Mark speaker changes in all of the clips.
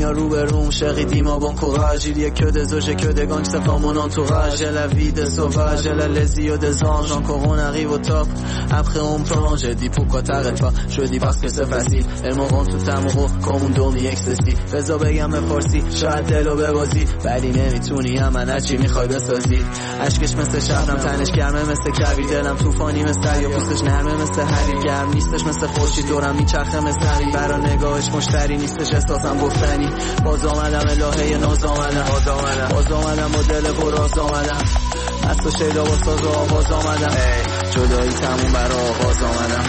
Speaker 1: demain روبروم شقیدیم bon courage il y a que des oges que des gangsters dans mon entourage et la vie des sauvages et la les yeux des anges encore on arrive au top après on plonge je dis pourquoi t'arrêtes pas je dis parce que c'est facile elles me rendent tout amoureux comme un dormi excessif بذار بگم بپرسی شاید دلو ببازی ولی نمیتونی من هرچی میخوای بسازی عشقش مثل شبنم تنش گرمه مثل کویر دلم طوفانی مثل یا پوستش نرمه مثل حریر گرم نیستش مثل خورشید دورم میچرخه مثل حریر برا نگاهش مشتری نیستش احساسم گفتنی باز آمدم الهه ناز آمدم باز آمدم با دل براز آمدم از تو شیدا با ساز و آواز آمدم جدایی تموم برا آغاز آمدم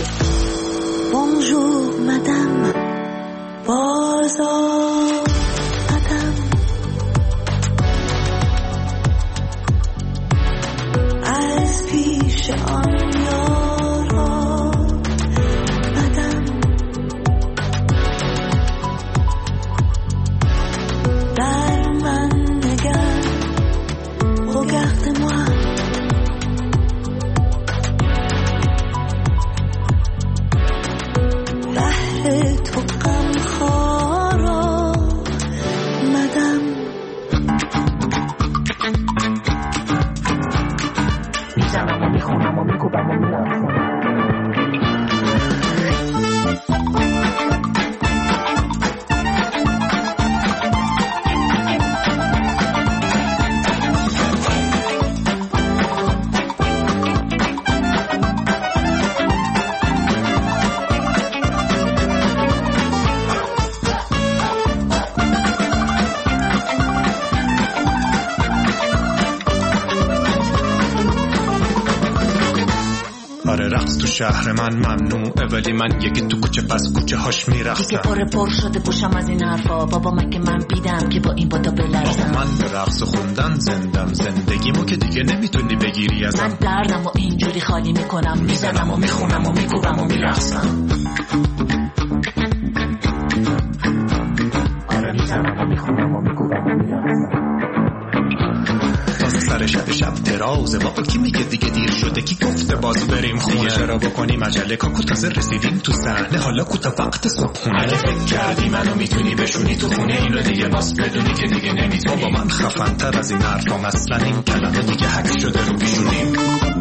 Speaker 2: Bonjour madame باز آمدم از پیش آن یارا بدم در من نگر regarde-moi بحر تو غمخوارا مدم میزنم و میخونم و میکوبم و میرسم
Speaker 3: شهر من ممنوعه ولی من یکی تو کوچه پس کوچه هاش میرفتم
Speaker 4: دیگه پر شده گوشم از این حرفا بابا مگه من بیدم که با این بادا بلرزم
Speaker 3: من به رقص خوندن زندم زندگیمو که دیگه نمیتونی بگیری ازم
Speaker 4: من دردم و اینجوری خالی میکنم میزنم و میخونم و میکوبم و میرقصم
Speaker 3: آره میزنم و میخونم و میکوبم و میرقصم سر شب درازه بابا کی میگه دیگه دیر شده کی گفته باز بریم خونه چرا بکنیم عجله کاکو تازه رسیدیم تو صحنه حالا کوتا وقت صبحونه اگه فکر کردی منو میتونی بشونی تو خونه اینو دیگه باز بدونی که دیگه نمیتونی بابا من خفن تر از این حرفام اصلا این کلمه دیگه حک شده رو پیشونیم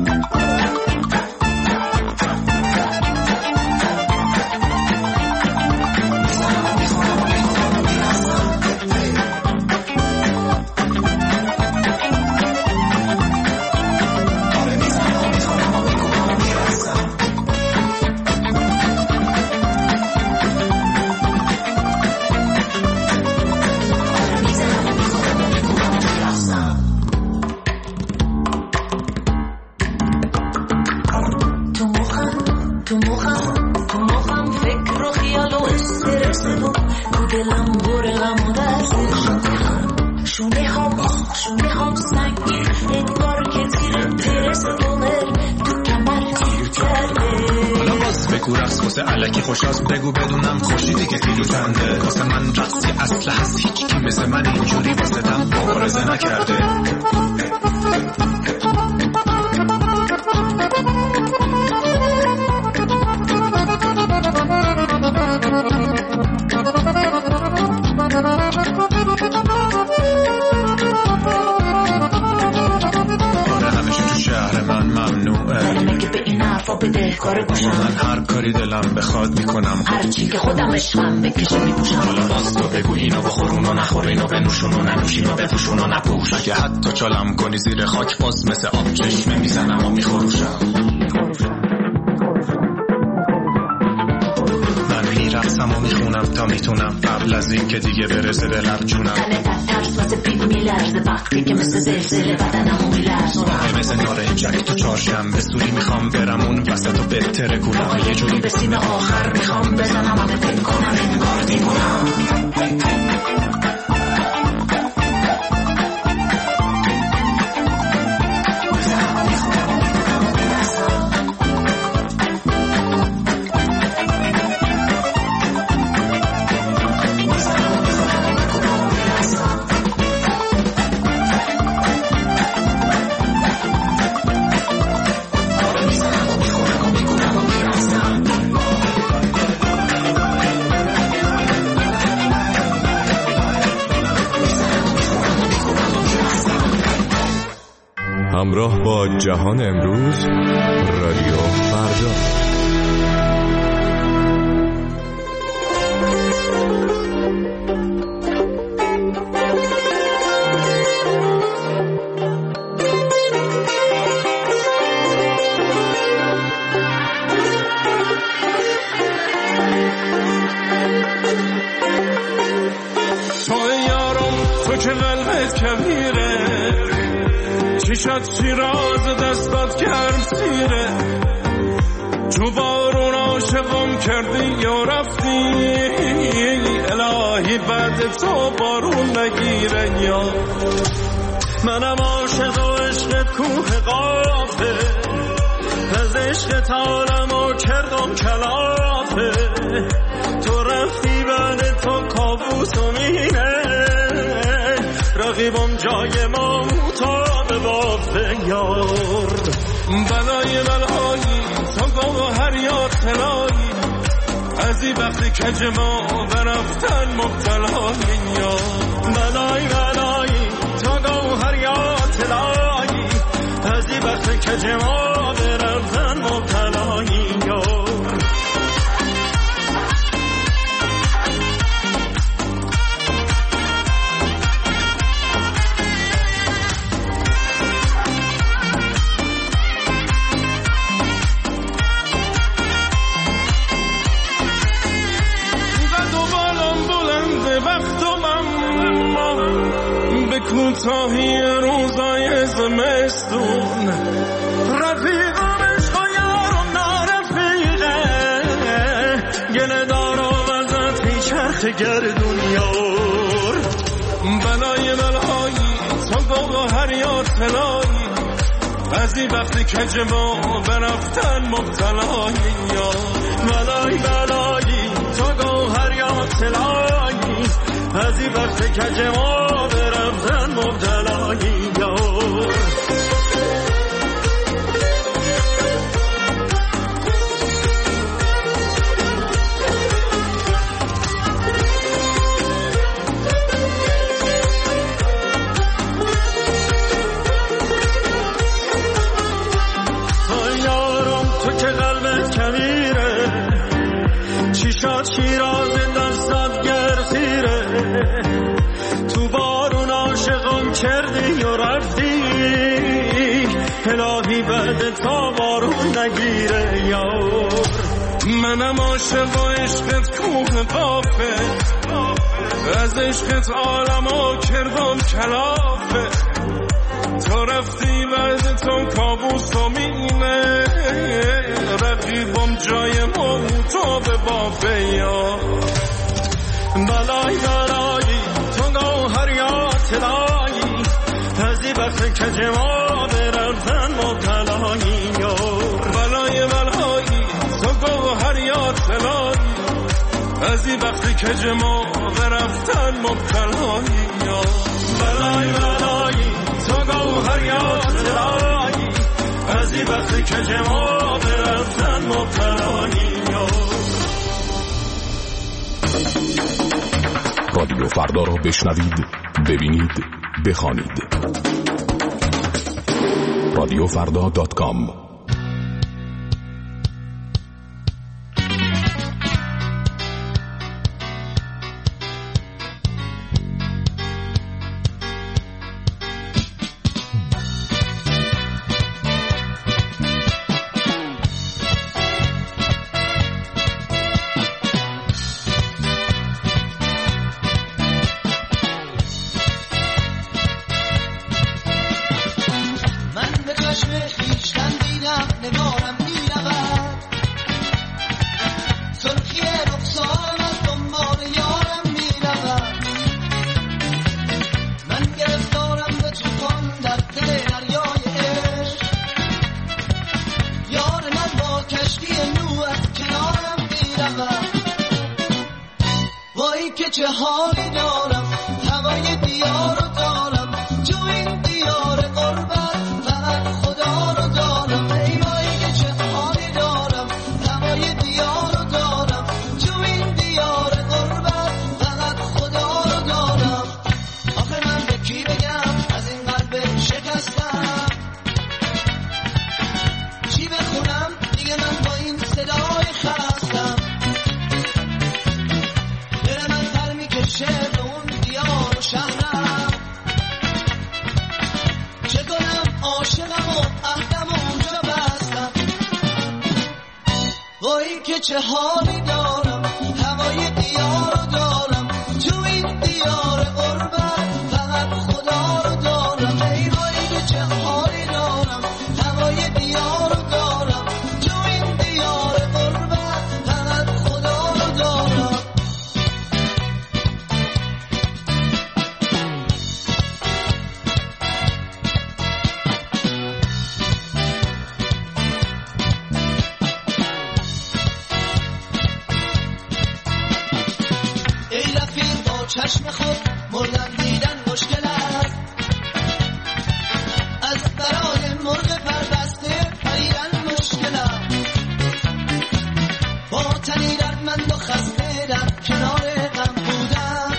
Speaker 3: الکی خوشاست بگو بدونم خوشی دیگه تیروزنده واسه من رقصی اصل هست هیچ کی مثل من اینجوری واسه دم مبارزه نکرده آره همیشه تو شهر من ممنوعه
Speaker 4: بده کار گوشم
Speaker 3: من هر کاری دلم بخواد میکنم
Speaker 4: هرچی که خودم عشقم بکشه میپوشم
Speaker 3: حالا باز تو بگو اینو بخور اونو نخور اینو بنوشون و ننوش اینو بپوشون و نپوش اگه حتی چالم کنی زیر خاک باز مثل آب چشمه میزنم و میخوروشم من میرقصم و میخونم تا میتونم قبل از این که دیگه برسه به لب جونم
Speaker 4: ترس واسه پیل میلرزه وقتی که مثل زلزله بدنمو میلرزه
Speaker 3: مثل نارنجک تو چهارشنبه سوری میخوام برم اون وسط و بهتره کنم یه جوری به سیم آخر میخوام بزنم همه فکر کنم انگار دیوونم
Speaker 5: همراه با جهان امروز، رادیو فردا.
Speaker 6: چشات شیراز دستات کرد سیره، تو بارون عاشقم کردی یا رفتی، الهی بعد تو بارون نگیره. یا منم عاشق و عشقت کوه قافه، از عشقت عالمو کردم کلافه، تو رفتی بعد تو کابوس و مینه، رقیبم جای ما مطابق بافه. یار بلای بلایی تو گوهر یا طلایی، از این وقتی کج ما برفتن مبتلایی. یار بلای بلایی تو گوهر یا طلایی، از این وقتی کج ما برفتن مبتلایی. یار کوتاهی روزای زمستون، رفیقم عشق و یارم نارفیقه، گله دار و وزتی چرخ گردون. یار بلای بلایی تو گوهر یا طلایی، از این وقتی کج ما برفتن مبتلایی. یار بلای بلایی تو گوهر یا طلایی، از این وقت کج ما برفتن مبتلایی. یار تو یارم تو که قلبت کمیره، چشات شیراز دستات گرسیره، تو بارون عاشقم کردی و رفتی، الهی بعد تا بارون نگیره. یار منم عاشق و عشقت کوه قافه، از عشقت عالمو کردم کلافه، تو رفتی بعد تو کابوس و مینه، رقیبم جای ما تو به بافه. یار بلای بلایی تو گوهر یا طلایی، از این وقت کج ما برفتن مبتلایی. یار بلای بلایی تو گوهر یا طلایی، از این وقت کج ما برفتن مبتلایی. یار بلای بلایی تو گوهر یا طلایی، از این وقت کج ما برفتن مبتلایی.
Speaker 5: رادیو فردا را بشنوید، ببینید، بخوانید. رادیوفردا.com
Speaker 7: چه حالی دارم، هوای دیار رو دارم، جو این دیار قربت فقط خدا رو دارم. ای وای چه حالی دارم، هوای دیار رو دارم، جو این دیار قربت فقط خدا رو دارم. آخه من به کی بگم از این قلب شکستم، وای که چه حالی دارم، هوای دیار رو دارم، تو این دیار غربت فقط خدا رو دارم. ای وای که چه حالی دارم، هوای دیار رو دارم، تو این دیار غربت فقط خدا رو دارم. چشم خود مردن دیدن مشکل است، از برای مرغ پربسته پریدن مشکل است. با تنی دردمند و خسته در کنار غم بودن،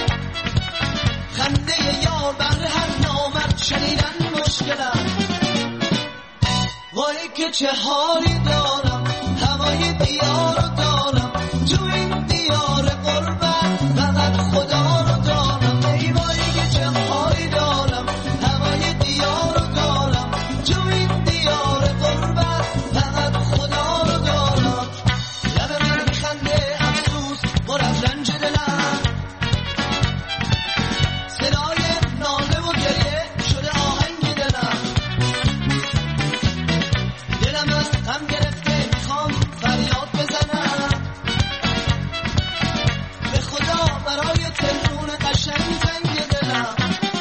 Speaker 7: خنده یار بر هر نامرد شنیدن مشکل است. وای که چه حالی دارم، هوای دیار رو دارم، تو این دیار غربت فقط خدا رو دارم. ای وای که چه حالی دارم، هوای دیار رو دارم، تو این دیار غربت فقط خدا رو دارم. لب من میخنده افسوس پر از رنج دلم، صدای ناله و گریه شده آهنگ دلم. دلم از غم گرفته میخوام فریاد بزنم، به خدا برای تلفون قشنگ زنگ دلم.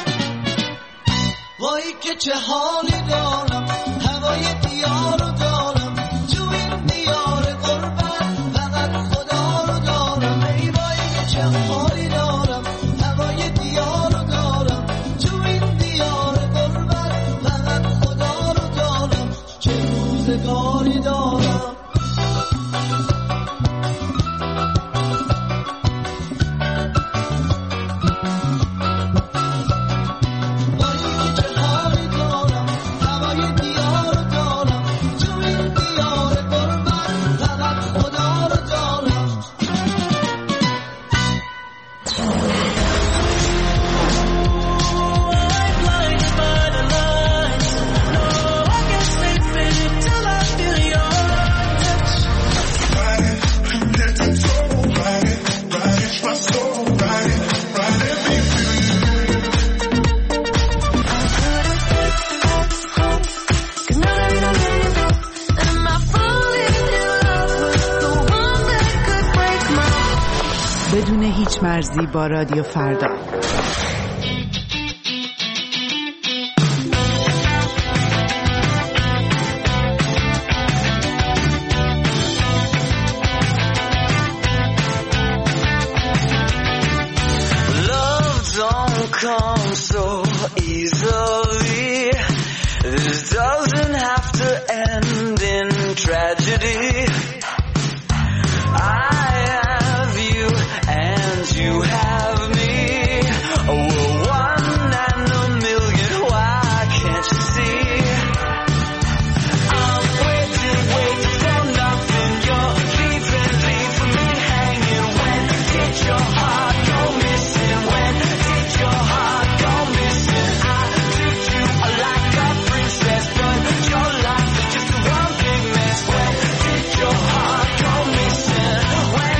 Speaker 7: وای که چه حالی دارم، هوای دیار رو دارم، تو این دیار غربت فقط خدا رو دارم. ای وای که چه حالی دارم، هوای دیار رو دارم، تو این دیار غربت فقط خدا رو دارم. چه روزگاری دارم.
Speaker 8: بدون هیچ مرزی با رادیو فردا.
Speaker 1: Love don't come so easily. This doesn't have to end in tragedy. You have me, oh, one in a million, why can't you see? I'm waiting for nothing, you're leaving me hanging. When did your heart go missing? When did your heart go missing? I treat you like a princess, but your life is just one big mess. When did your heart go missing? When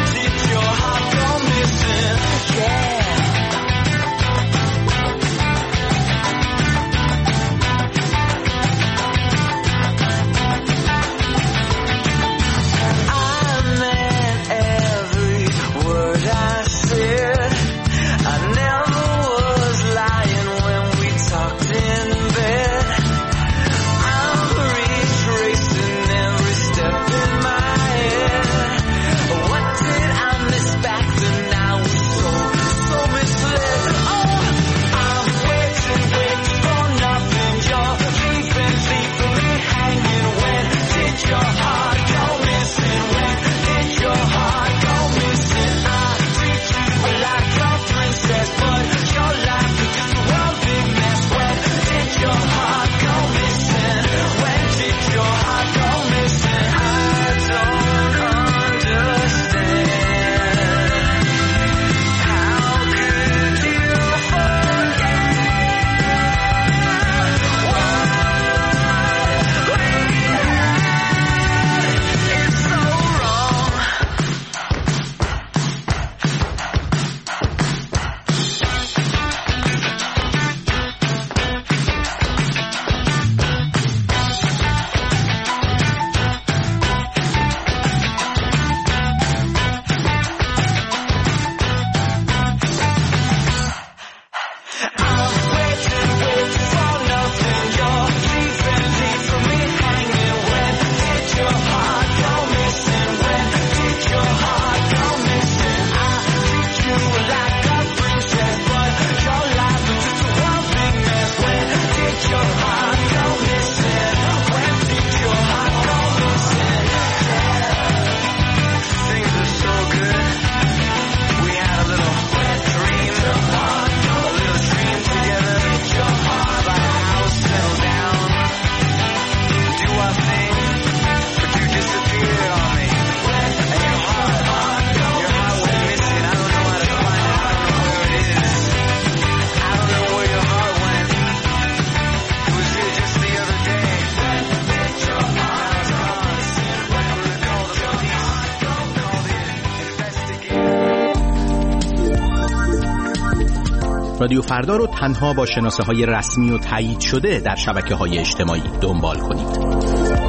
Speaker 9: رادیو فردا رو تنها با شناسه‌های رسمی و تایید شده در شبکه‌های اجتماعی دنبال کنید.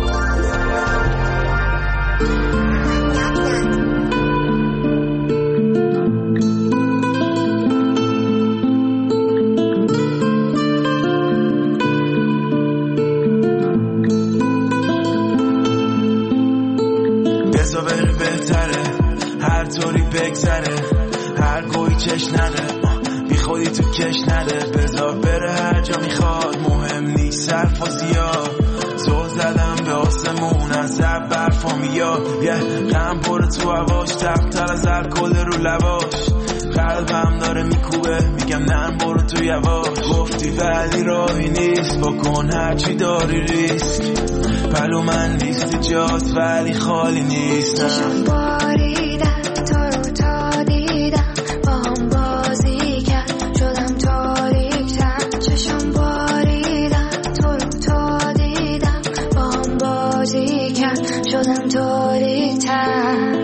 Speaker 10: بزا بره بهتره هر طوری بگذره هر گوی چش نده بی خودی تو کش نده بزا بره هر جا میخواد مهم نیست صرف و زیاد زو زدم به آسمون از زب برفا میاد غم پر تو هواش تفتر از هر کل رو لباش قلبم داره میکوبه میگم نه برو تو یواش گفتی ولی راهی نیست بکن هرچی داری ریسک پلو من نیستی جاست ولی خالی نیستم
Speaker 11: چشم باریدم تو رو تا دیدم با هم بازی کرد شدم تاریک‌تر چشم باریدم تو رو تا دیدم با هم بازی کرد شدم تاریک‌تر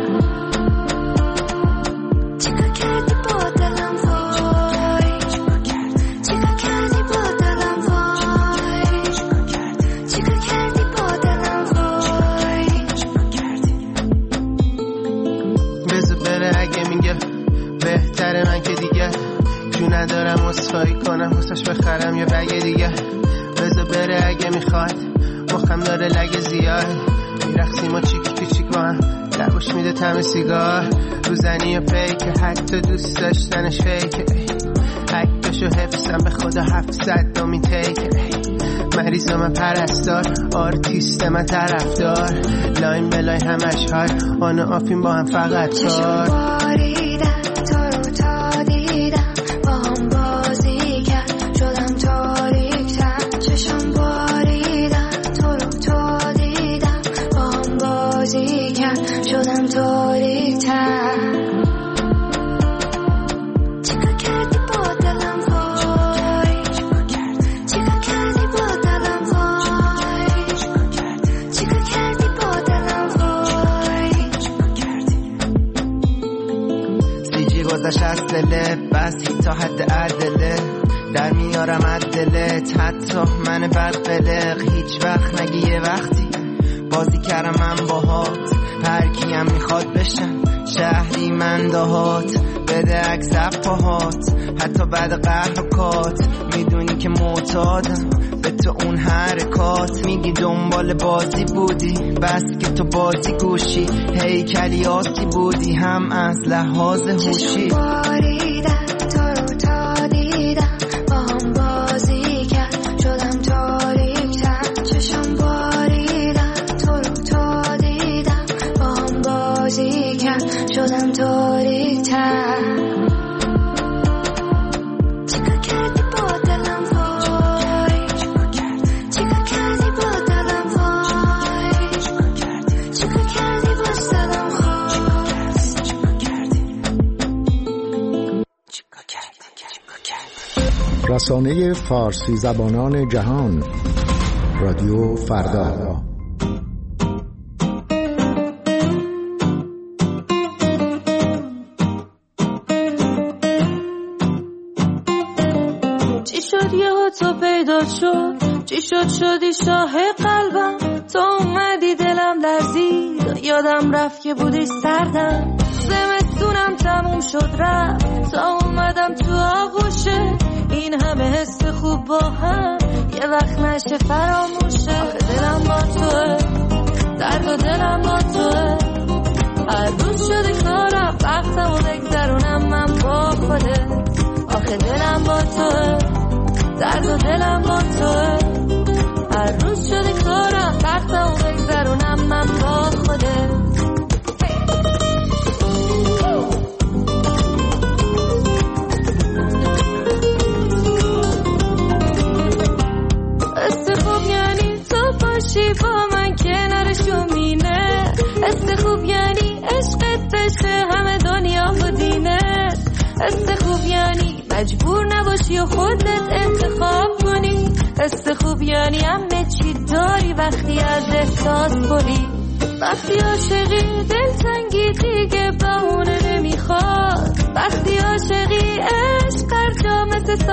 Speaker 12: ندارم اصفایی کنم حسش بخرم یه بگه دیگه بذار بره اگه میخواد مخم داره لگه زیاد میرخسیم و چیک با هم لباش میده طعم سیگار روزنی و پیکه حتی دوست داشتنش فیکه عکسشو حفظم به خدا 700 دومی تیکه مریض من پرستار آرتیست من طرفدار لاین بلای همش های آن و آفیم با هم فقط کار
Speaker 11: باریدم تو رو تا دیدم با هم بازی کرد شدم تاریک‌تر چشم باریدم تو رو تا دیدم با هم بازی کرد شدم تاریک‌تر چیکار کردی با دلم وای چیکار کردی با دلم وای چیکار کردی با دلم وای
Speaker 12: سیجی گذشت از دلت بس تا حد عدله در میارم از دلت حتی من بدقلق هیچ وقت نگی یه وقتی بازی کردم من باهات هر کیم میخواد بشن شهری من دهات بده عکس پاهات حتی بعد قهر و کات میدونی که معتادم به تو اون حرکات میگی دنبال بازی بودی بس که تو بازی گوشی هیکلی آسی بودی هم از لحاظ هوشی
Speaker 11: باریدم تو رو تا دیدم با هم بازی کرد شدم تاریک‌تر چشم باریدم تو رو تا دیدم با هم بازی کرد شدم تاریک‌تر چیکار کردی با دلم وای چیکار کردی با دلم وای چیکار کردی با دلم خواست چیکار کردی
Speaker 13: رسانه فارسی زبانان جهان رادیو فردا
Speaker 14: چی شد یهو تو پیدا شد چی شد شدی شاه قلبم تو اومدی دلم لرزید یادم رفت که بودی سردم زمستونم تموم شد رفت تا اومدم تو آغوشه این همه حس خوب با هم یه وقت نشه فراموشه آخه دلم با توه درد و دلم با توه هر روز شده کارم وقتم و بگذرونم من با خودت آخه دلم با توه درد و دلم با توه هر روز شده کارم وقتم و بگذرونم من با خودت خوب یعنی تو باشی با من کنارشو مینه خوب یعنی عشقت بشه همه دنیا و دینت خوب یعنی مجبور نباشی و خودت انتخاب کنی خوب یعنی همه چی داری وقتی از احساس بری وقتی عاشقی دلتنگی دیگه بهونه نمیخواد وقتی عاشقی عشق هر جا مثل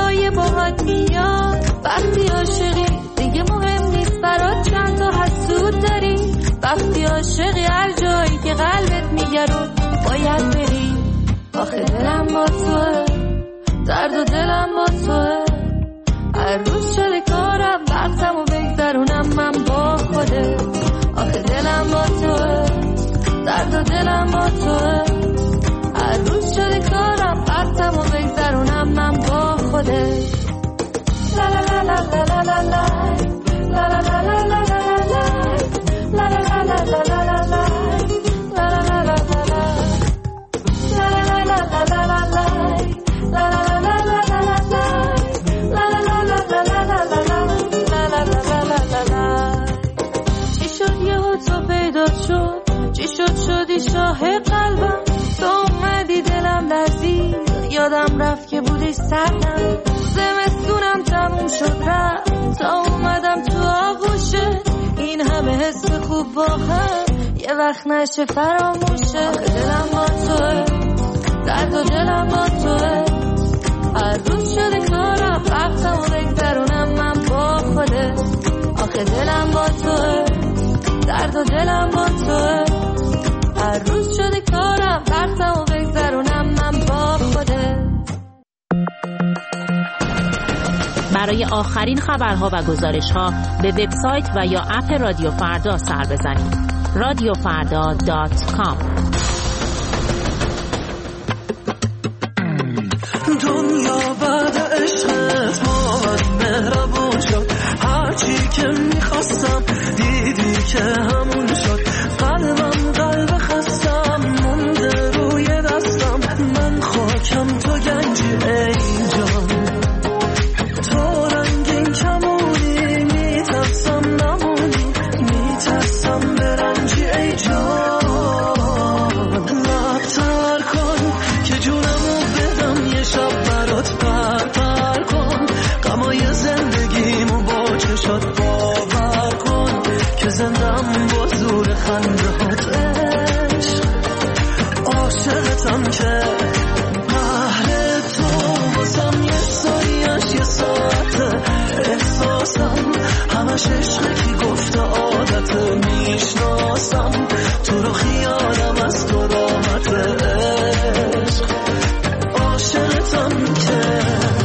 Speaker 14: وقتی عاشقی دیگه مهم نیست برات چند تا حسود داری. وقتی عاشقی هر جایی که قلبت میگه رو باید بری. آخه دلم با توه، درد و دلم با توه. هر روز شده کارم وقتمو بگذرونم من با خودت. آخه دلم با توه، درد و دلم با توه. هر روز شده کارم وقتمو بگذرونم من با خودت. لا لا لا لا لا لا لا لا لا لا لا لا لا لا لا لا لا. چی شد شدی شاه قلبم، تو اومدی دلم لرزید، یادم رفت که بودی سردم. زمستونم تموم شد رفت تا اومدم تو آغوشه. این همه حس خوب با هم یه وقت نشه فراموشه. آخه دلم با توه، درد و دلم با توه. هر روز شده کارم وقتمو بگذرونم من با خودت. آخه دلم با توه، درد و دلم با توه. هر روز شده کارم وقتمو بگذرونم من با خودت.
Speaker 15: برای آخرین خبرها و گزارش‌ها به وبسایت و یا اپ رادیو فردا سر بزنید. radiofarda.com.
Speaker 6: دنیا بعد عشقت باید مهربون شد. هرچی که میخواستم دیدی که همون شد. قلبم قلب خستم مونده روی دستم. من خاکم تو گنجی ای جان. تو رنگین کمونی میترسم نمونی. میترسم برنجی ای جان. لبتر کن که جونمو بدم یه شب برات پر کن. غمای زندگیمو با چشات باور کن که زندم با زور خندهات. عشق عاشقتم که قهر تو واسم یه سایش یه ساعته. احساسم همش عشقه کی گفته عادته. میشناسم تو رو خیالم از تو راحته. عشق عاشقتم که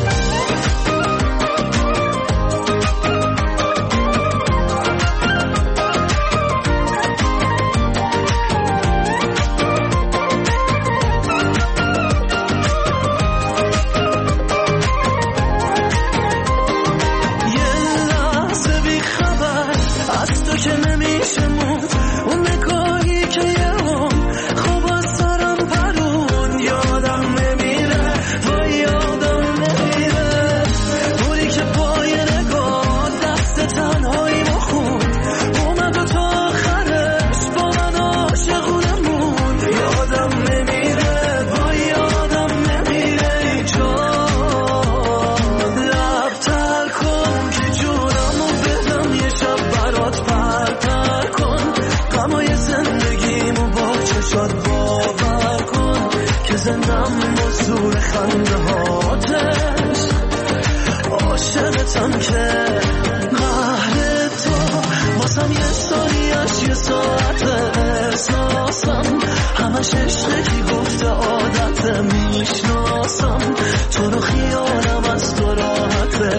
Speaker 6: عاشقتم که قهر تو واسم یه سالیش یه ساعته. احساسم همش عشقه کی گفته عادته. میشناسم تو رو خیالم از تو راحته.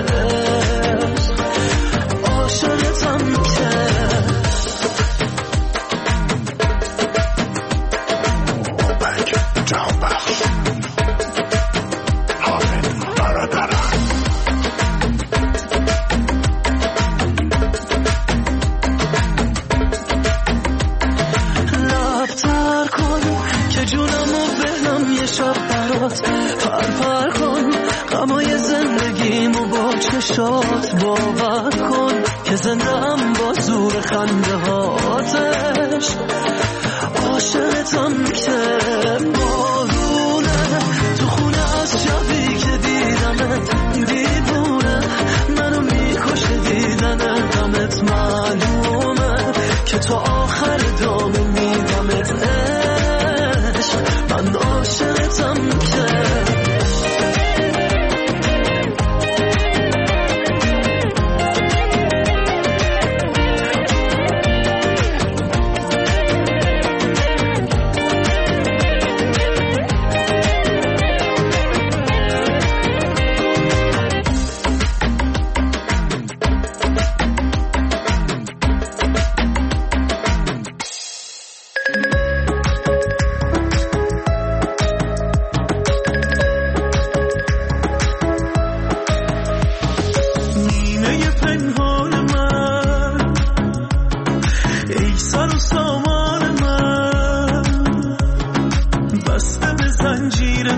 Speaker 6: عاشقتم که باور کن که زندم با زور خنده هاتش. عاشقتم که بارونه تو خونه از شبی که دیدمت. دیوونه منو میکشه دیدن غمت. معلومه که تو آخر دامه میدمت. عشق من عاشقتم که زنجیر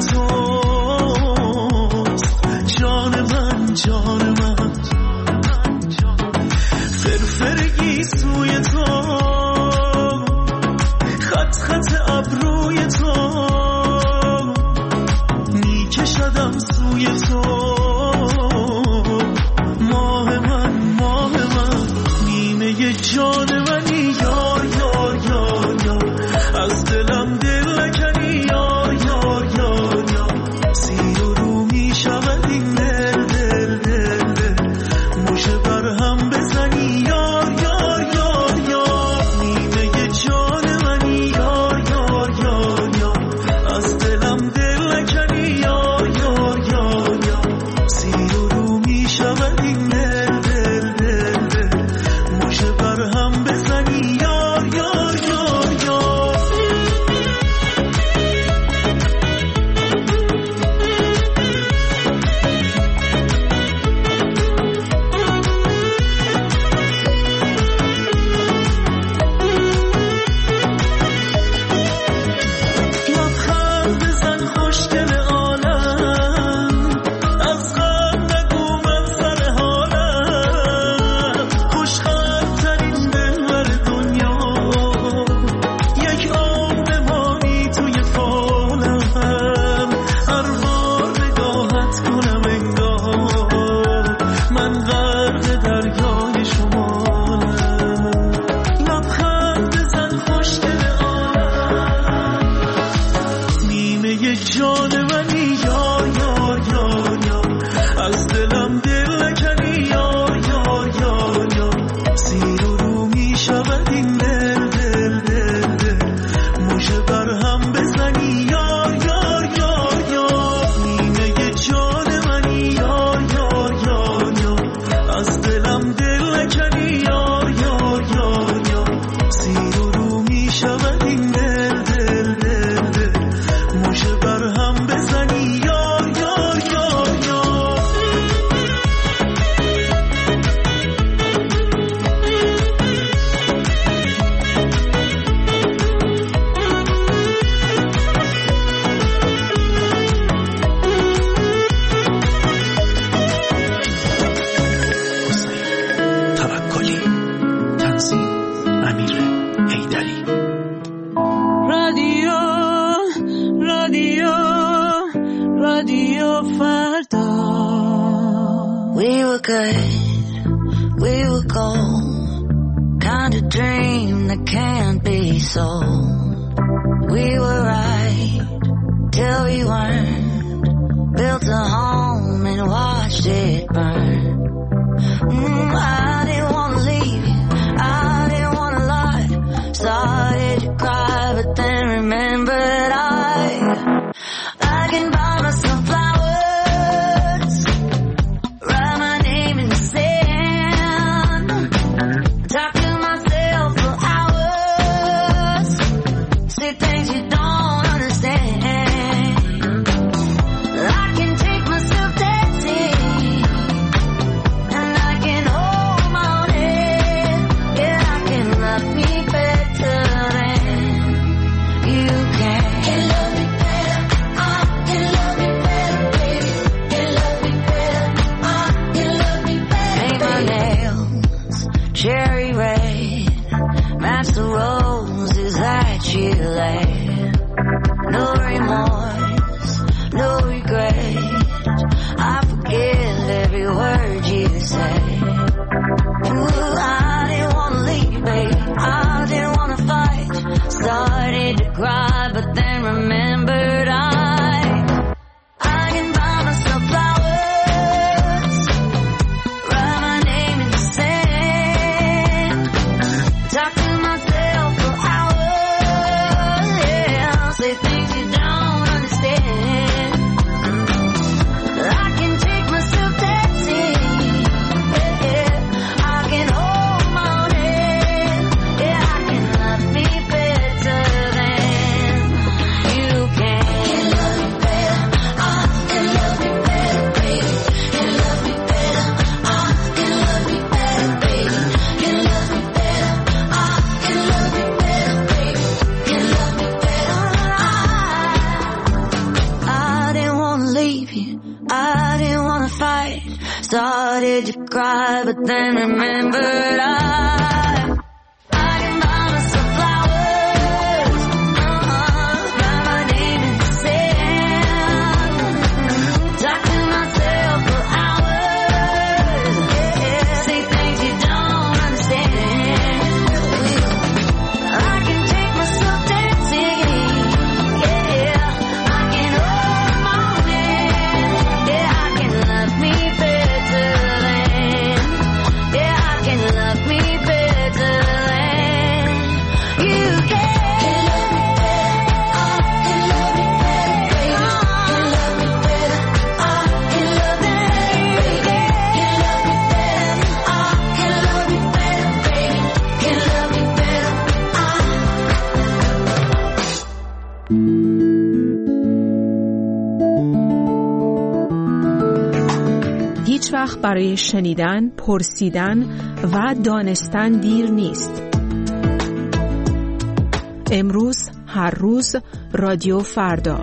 Speaker 6: توست جان من جان من فرفرگی سوی تو خط خط ابروی تو میکشدم سوی تو ماه من نیمه جان منی یار یار یار یار از دلم دل نکنی یار یار یار یار سیر و رو میشود این دل دل دل دل مژه بر هم بزنی یار یار یار یار نیمه جان منی یار یار یار یار از دلم دل نکنی یار یار یار یار سیر و رو میشود این دل دل دل دل مژه بر هم بزنی یار یار یار یار لبخند بزن خوشگل عالم از غم نگو من سر حالم خوشخندترین دلبر دنیا یک عمر بمانی توی فالم هر بار نگاهت کنم انگار من غرق دریای شمالم لبخند بزن خوشگل عالم نیمه جان منی یار یار یار یار از دلم دل نکنی یار یار یار یار سیر و رو میشود این دل دل دل دل مژه بر هم بزنی یار یار یار یار نیمه جان منی یار یار یار یار از دلم دل نکنی یار یار یار یار سیر و رو میشود این دل دل دل دل مژه بر هم بزنی یار یار یار یار توکلی تنظیم امیر حیدری
Speaker 14: رادیو رادیو رادیو فردا
Speaker 4: We were good, we were gold, kind of dream that can't be sold. We were right till we weren't, built a home and watched it burn. I didn't want to leave you, I didn't want to lie, started to cry but then remembered I can buy myself flowers, write my name in the sand, talk to myself for hours, say things you don't understand. I can take myself dancing, and I can hold my own head. Yeah, I can love me better than you can. Can love me better, can love me better, baby. Can love me better, can love me better. Paint my nails cherry red, match the roses that you laid. No remorse, no regret, I forgive every word you say. Ooh, I didn't want to leave, babe, I didn't want to fight, started to cry but then remembered I can buy myself flowers, write my name in the sand, talk to myself for hours, yeah, say things you don't understand. started to cry, but then remembered I can buy myself flowers, write my name in the sand, talk to myself for hours, say things you don't understand. I can take myself dancing, I can hold my hand, I can love me better than, I can love me better than you can.
Speaker 16: هیچ وقت برای شنیدن، پرسیدن و دانستن دیر نیست. امروز، هر روز، رادیو فردا.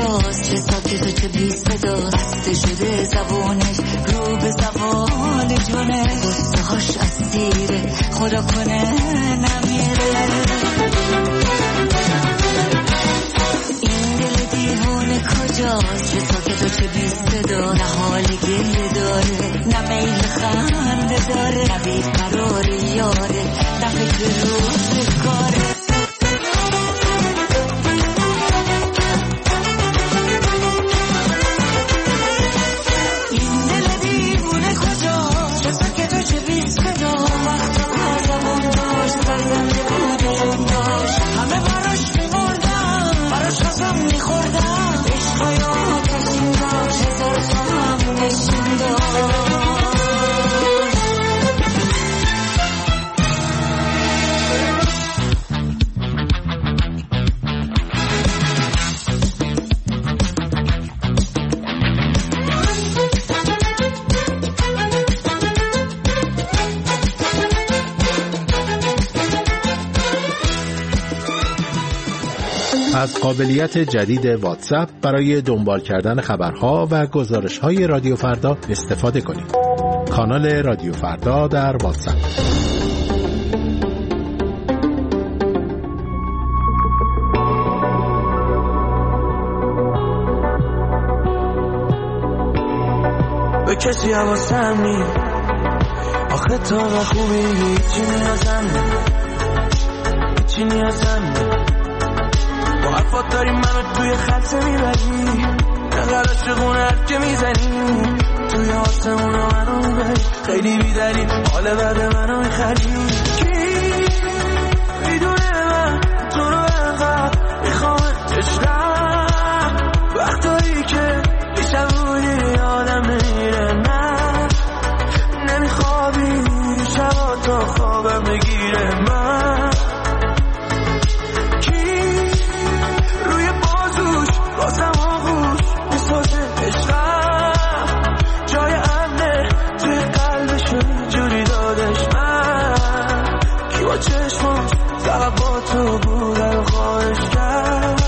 Speaker 4: کجاست، چه ساکت و چه بی صدا، بسته شده زبونش رو به زبان جونه، غصه هاش اسیره خدا کنه نمیره. این دل دیوونه کجاست، چه ساکت و چه بی صدا، نه حال گریه داره نه میل خنده داره، نه بیقرار یاره نه فکر روزگاره.
Speaker 9: از قابلیت جدید واتساپ برای دنبال کردن خبرها و گزارش‌های رادیو فردا استفاده کنید. کانال رادیو فردا در واتساپ.
Speaker 10: به کسی حواسم نی، آخه تا و خوبی هیچی نیازم با حرفات داری منو توی خلصه میبری، نقل عاشقونه حرف که میزنی توی آسمون منو میبری، خیلی بیدری حال بعد منو میخری. کی میدونه من تو رو انقدر میخوام عشقم، وقتایی که بیشتر بودی آدم میره، نه نمیخوابی شبا تا خوابم بگیره. من بازم آغوش میسازه عشقم، جای امنه توی قلبش جوری دادش. من کی با چشماش فقط با تو بوده رو خواهش کرد.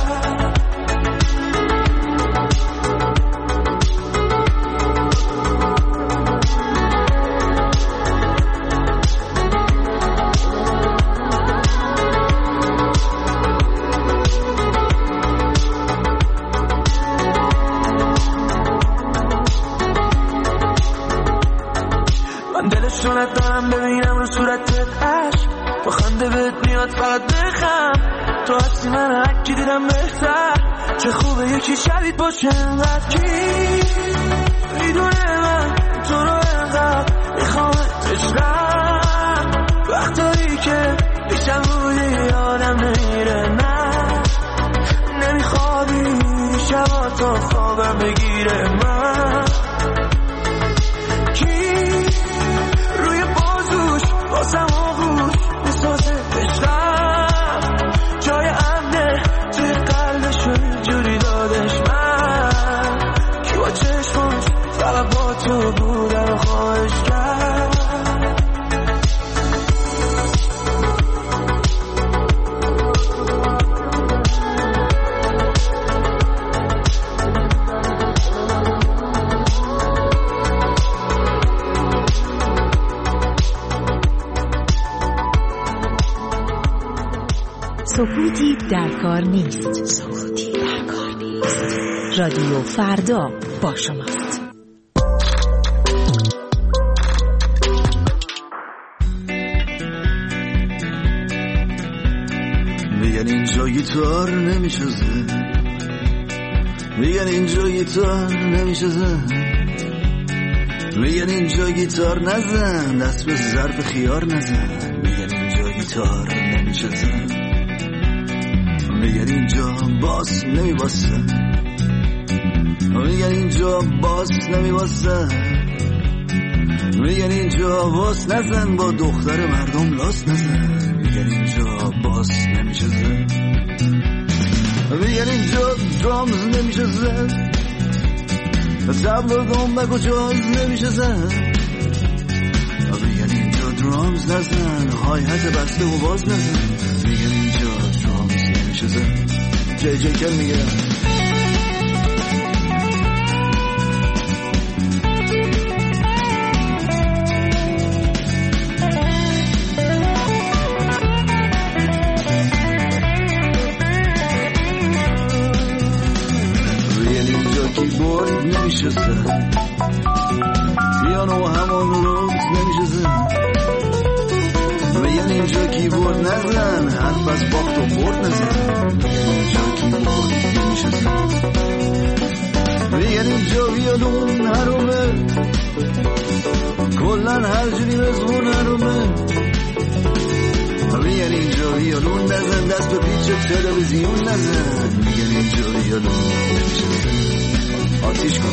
Speaker 10: دلشونت دارم ببینم رو صورتت عشق، با خنده بهت میاد فقط بخم، تو هستی من هرکی دیدم بهتر، چه خوبه یکی شبیت باشه انقدر. کی میدونه من تو رو انقدر میخوام عشقم، وقتایی که بیشتر بودی آدم نمیره، نه نمیخوابی شبا تا خوابم بگیره. من بازم آغوش میسازه عشقم، جای امنه توی قلبش جوری دادش. من کی با چشماش فقط با تو بوده رو خواهش کرد.
Speaker 16: سکوتی در کار نیست. رادیو فردا با شماست.
Speaker 1: میگن اینجا گیتار نمیشازه، میگن اینجا گیتار نمیشازه، میگن اینجا گیتار نزن، دست به ضرب خیار نزن، میگن اینجا گیتار نمیشازه، میگن اینجا باس نمیباسه، میگن اینجا باس نمیباسه، میگن اینجا باس نزن، با دختر مردم لاس نزن، میگن اینجا باس نمیشه زن، میگن اینجا درامز نمیشه زن، تبل و دنبک و جاز نمیشه زن، میگن اینجا درامز نزن، های حت بسته و باز نزن، میگن اینجا درامز نمیشه زن. جی کل میگن نمیشه زد پیانو همون روز نمیشه زد میگن اینجا کیبورد نزن حرف از باخت و برد نزن اینجا کیبورد نمیشه زد میگن اینجا ویولون حرومه کلن هر جوری مزمون حرومه میگن اینجا ویولون نزن دست به پیچ تلویزیون نزن میگن اینجا ویولون نمیشه زد آتیش کن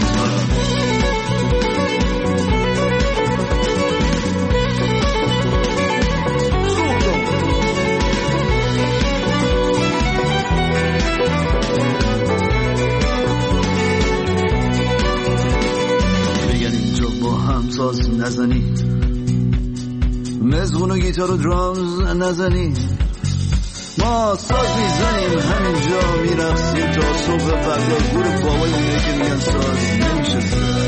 Speaker 1: ساز نزنید مزمون و گیتار و درامز نزنید ما ساز میزنیم همینجا میرقصیم تا صبح فردا گور بابای اونه که میگن ساز نمیشه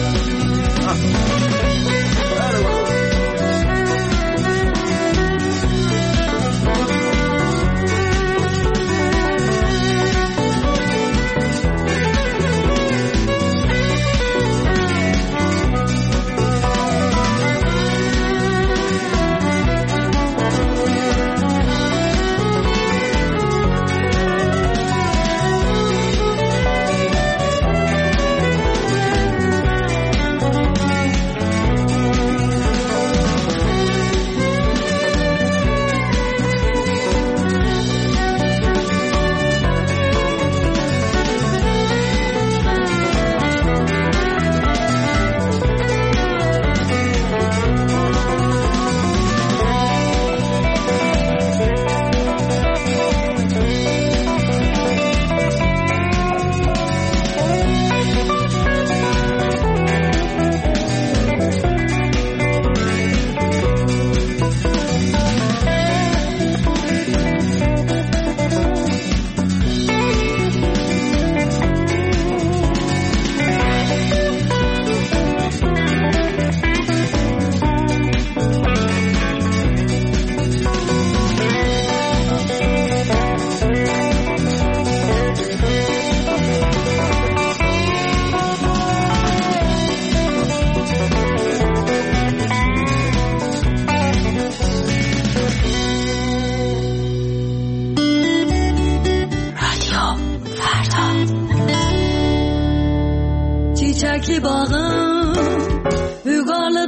Speaker 17: چیچکی باغم بگال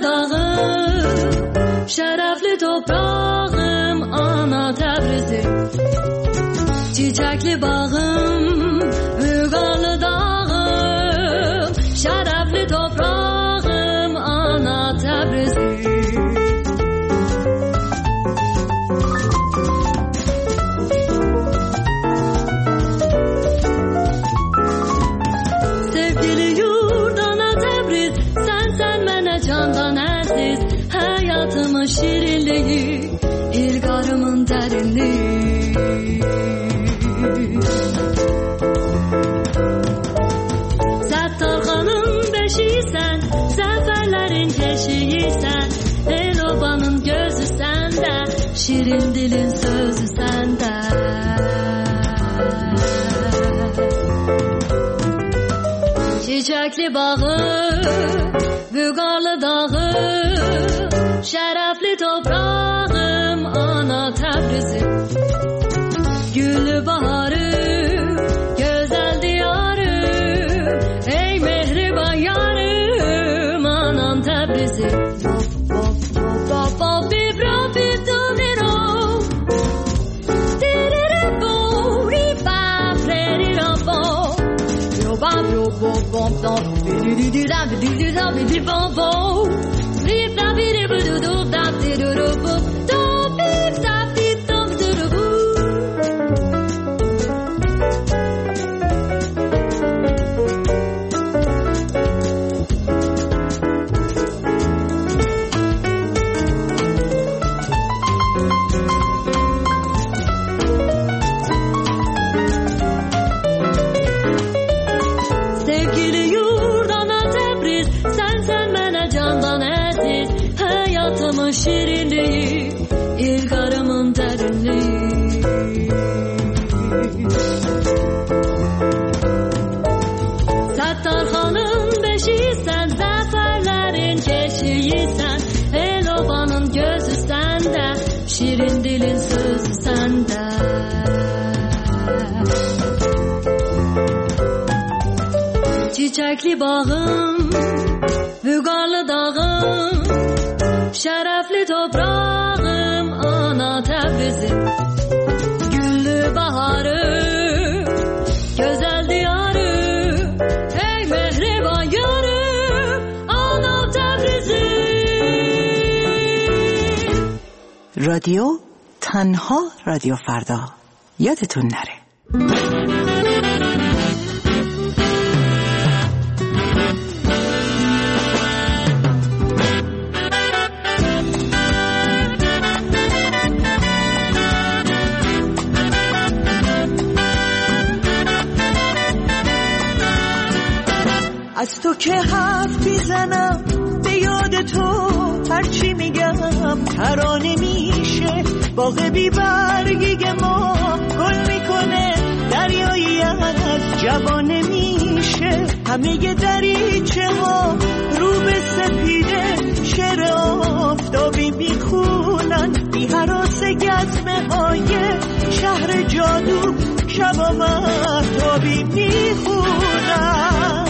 Speaker 17: داغم شرفلی toprağım ana Tebrizim çiçekli bağım bürgalı dağım şerefli toprağım ana Tebrizim sevgili yurt ana Tebriz sen bana candan aziz hayatımın şirinliği ilgarımın derinliği Sattarxanın beşiysen seferlerin keşiysen Elobanın gözü sende şirin dilin sözü sende Çiçekli bağı Bügarlı dağı Şerefli toprağım ana Tebrizim Güllü baharım Güzel diyarım Ey mehriban yarım anam Tebrizim Sevgili yurt ana Tebriz sen bana candan aziz hayatımın şirinliği ilgarımın derinliği Sattarxanın çiçekli bağım, vügarlı dağım, şerefli toprağım, ana Tebrizim. Güllü baharı, güzel diyarı, ey mehriban yarım, ana Tebrizim.
Speaker 8: رادیو تنها رادیو فردا یادتون نره.
Speaker 7: از تو که حرف میزنم به یاد تو هرچی میگم ترانه میشه. باغ بی برگی ما گل میکنه، دریایی از جوانه میشه. همه دریچه ها رو به سپیده شعر آفتابی میخونن، بی هراس گزمه های شهر جادو شبا مهتابی میخونن.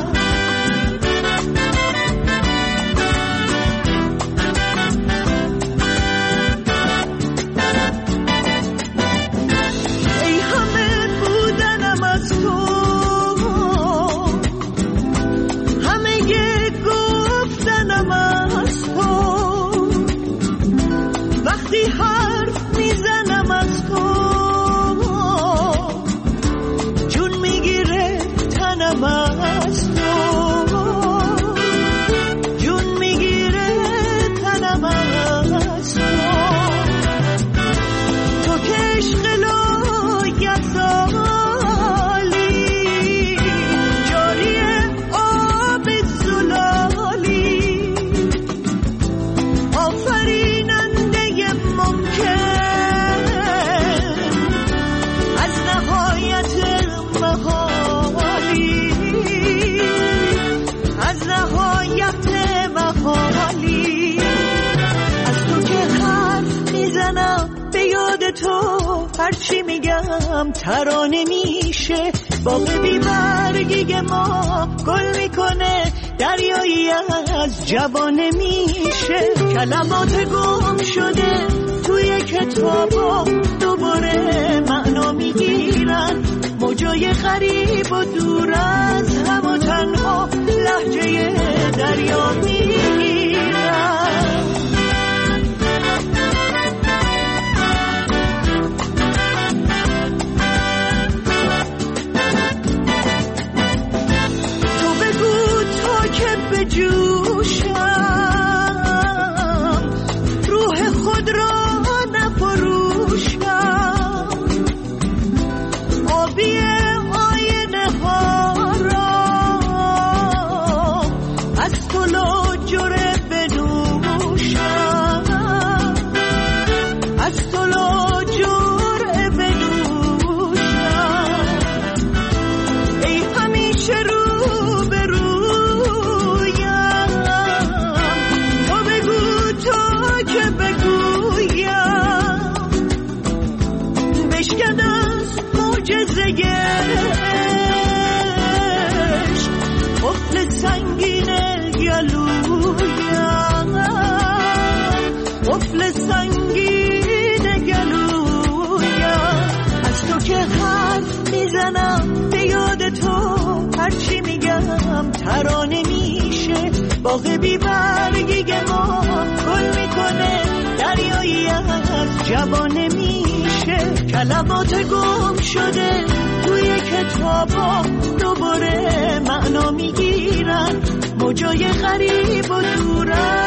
Speaker 7: هرچی میگم ترانه میشه. باغ بی برگی ما گل میکنه، دریایی از جوانه میشه. کلمات گم شده توی کتابا دوباره معنا میگیرن، موجای غریب و دور از هم و تنها لهجه دریا میگیرن. به جوشم روح خود را نفروشم، آبی آینه ها را از تو لاجره بنوشم، از تو لاجره بنوشم. ای همیشه رو به رو قفل سنگین گلویم، قفل سنگین گلویم. از تو که حرف میزنم به یاد تو هرچی میگم ترانه میشه. باغ بی برگی ما گل میکنه، دریایی از جوانه میشه. کلمات گم شده توی کتابا دوباره معنا میگیرن، موجای غریب و دور